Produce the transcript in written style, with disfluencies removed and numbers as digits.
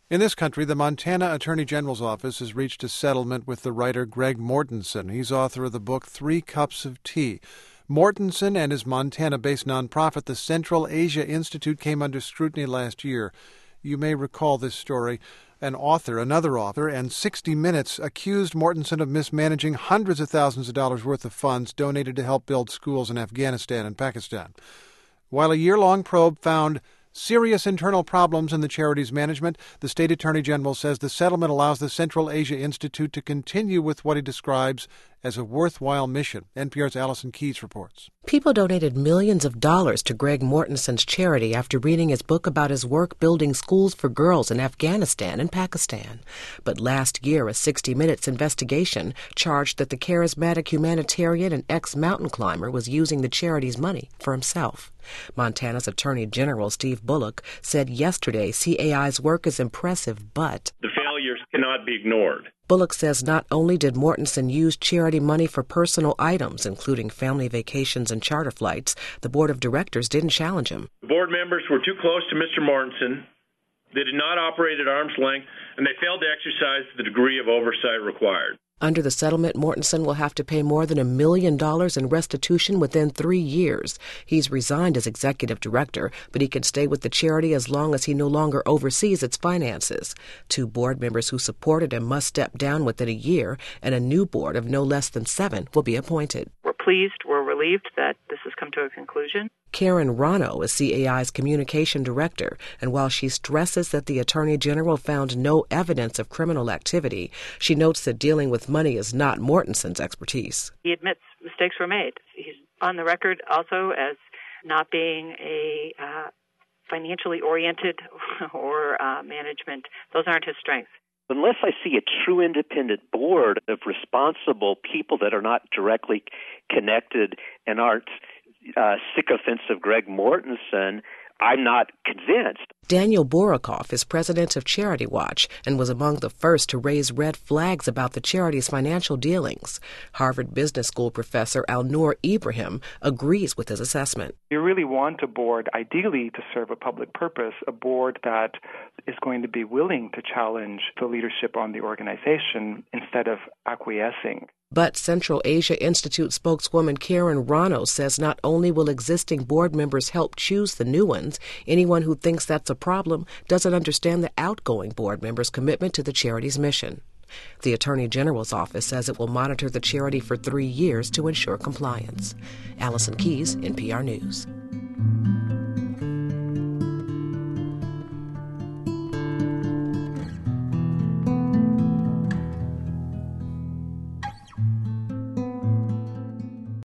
In this country, the Montana Attorney General's office has reached a settlement with the writer Greg Mortensen. He's author of the book 3 Cups of Tea. Mortensen and his Montana-based nonprofit, the Central Asia Institute, came under scrutiny last year. You may recall this story. Another author, and 60 Minutes accused Mortensen of mismanaging hundreds of thousands of dollars worth of funds donated to help build schools in Afghanistan and Pakistan. While a year-long probe found serious internal problems in the charity's management, the state attorney general says the settlement allows the Central Asia Institute to continue with what he describes as a worthwhile mission. NPR's Allison Keyes reports. People donated millions of dollars to Greg Mortensen's charity after reading his book about his work building schools for girls in Afghanistan and Pakistan. But last year, a 60 Minutes investigation charged that the charismatic humanitarian and ex-mountain climber was using the charity's money for himself. Montana's Attorney General Steve Bullock said yesterday CAI's work is impressive, but the failures cannot be ignored. Bullock says not only did Mortensen use charity money for personal items, including family vacations and charter flights, the board of directors didn't challenge him. The board members were too close to Mr. Mortensen. They did not operate at arm's length, and they failed to exercise the degree of oversight required. Under the settlement, Mortensen will have to pay more than $1 million in restitution within 3 years. He's resigned as executive director, but he can stay with the charity as long as he no longer oversees its finances. 2 board members who supported him must step down within a year, and a new board of no less than 7 will be appointed. We're pleased, we're relieved that this has come to a conclusion. Karen Rano is CAI's communication director, and while she stresses that the Attorney General found no evidence of criminal activity, she notes that dealing with money is not Mortensen's expertise. He admits mistakes were made. He's on the record also as not being a financially oriented or management. Those aren't his strengths. Unless I see a true independent board of responsible people that are not directly connected and aren't sycophants of Greg Mortensen, I'm not convinced. Daniel Borokoff is president of Charity Watch and was among the first to raise red flags about the charity's financial dealings. Harvard Business School professor Alnoor Ibrahim agrees with his assessment. You really want a board, ideally to serve a public purpose, a board that is going to be willing to challenge the leadership on the organization instead of acquiescing. But Central Asia Institute spokeswoman Karen Rano says not only will existing board members help choose the new ones, anyone who thinks that's a problem doesn't understand the outgoing board members' commitment to the charity's mission. The Attorney General's office says it will monitor the charity for 3 years to ensure compliance. Allison Keyes, NPR News.